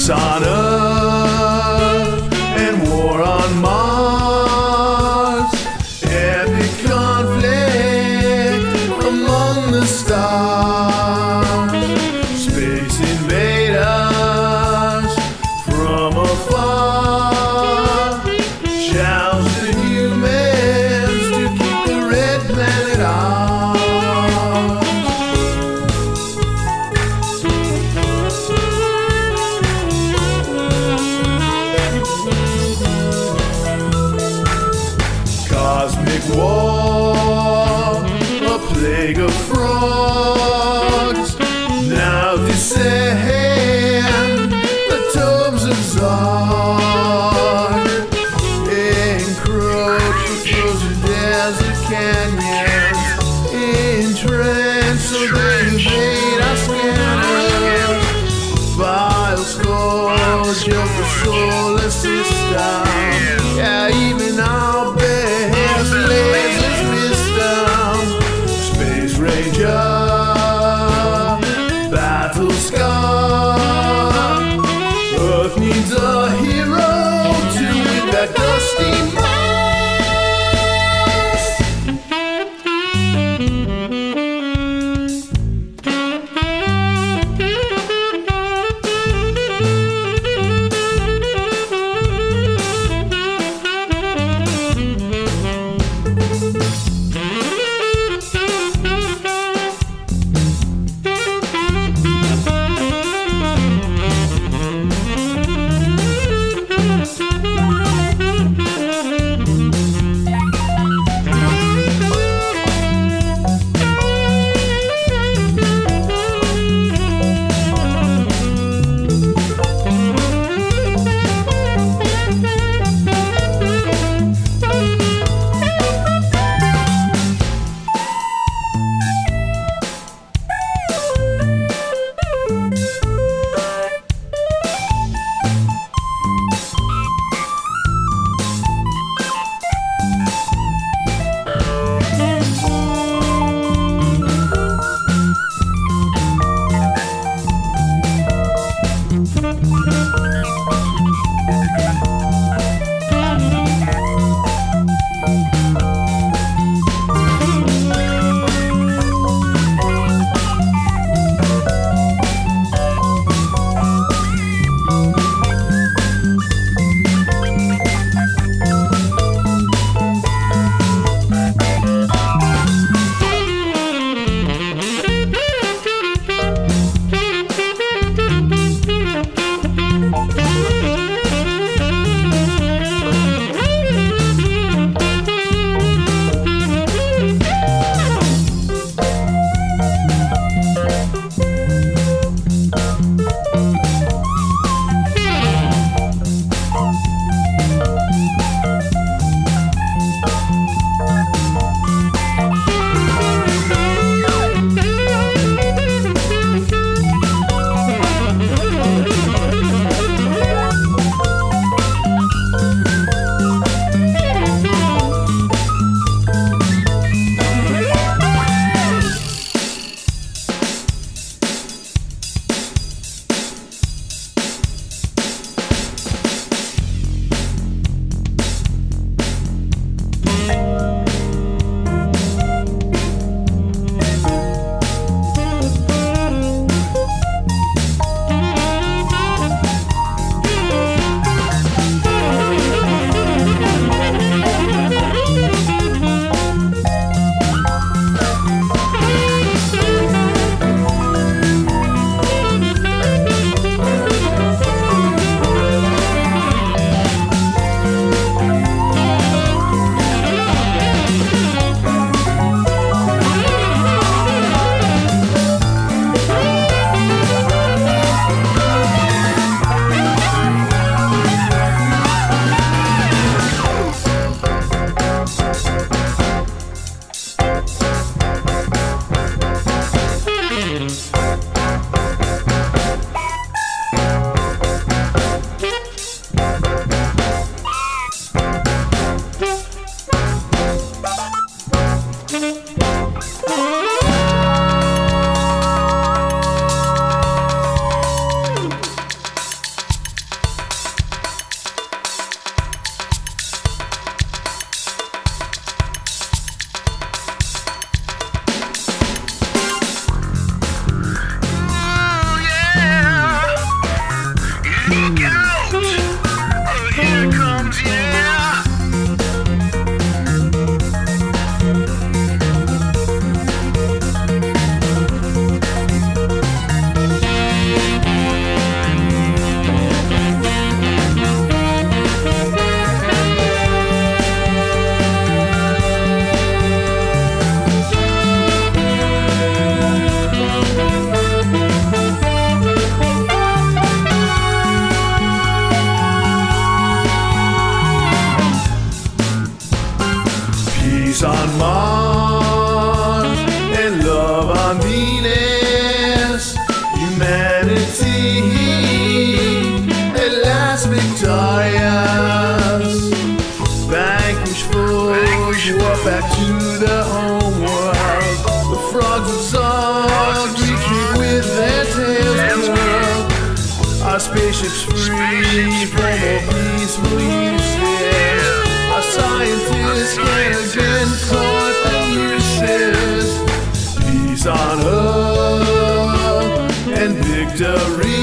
Peace on Earth and war on Mars. Epic conflict among the stars. Space invaders from afar. Challenge the humans to keep the red planet ours. Cosmic war, a plague of frogs, now descend the tomes of Zod. Encroach the frozen desert canyons, entranced so they evade our scanners. Vile scourge of the solar system, yeah, even our best lasers wisdom. Space Ranger, battle scar. Earth needs a hero to win that dusty Mars. breaks free for more peaceful uses. Our scientists can again caught the uses. Peace on earth and victory.